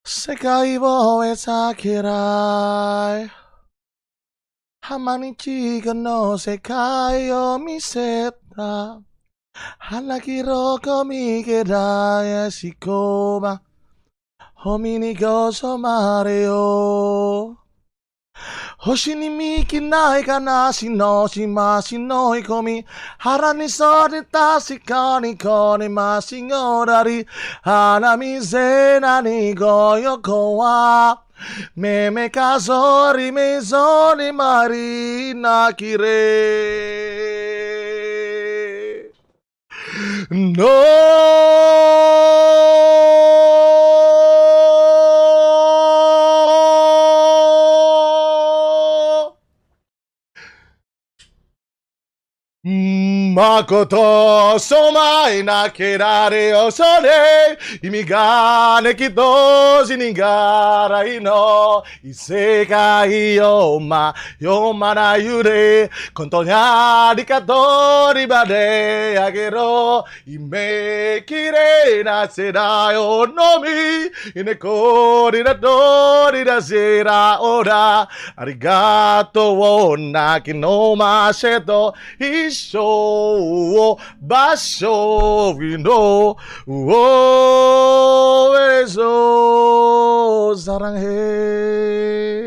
世界を描けない浜日の世界を見せた花きろこみけだやしこまほみにごそまれよ星に幹ない悲しのしましのい込み腹にそれ確かにこねましごだり花見せなにごよこはめめかそりめそりまりなきれの誠そまいなけられよそれ意味がねきと死にがらいの異世界よ読まないゆれ本当にありがとうりまであげろ夢きれいな世代をのみ猫りだとりだせらおらありがとうなきのませと一生を場所のおえぞ사랑해